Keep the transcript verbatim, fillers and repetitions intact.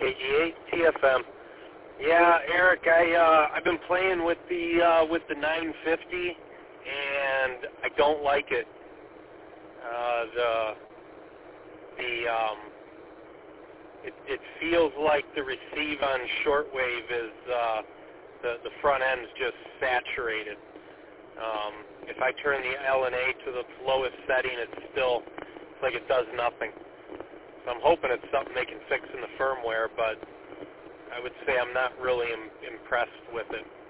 K G eight T F M. Yeah, Eric, I uh, I've been playing with the uh, with the nine fifty, and I don't like it. Uh, the the um, it, it feels like the receive on shortwave is uh, the the front end's just saturated. Um, if I turn the L N A to the lowest setting, it's still it's like it does nothing. So I'm hoping it's something they can fix in the firmware, but I would say I'm not really im- impressed with it.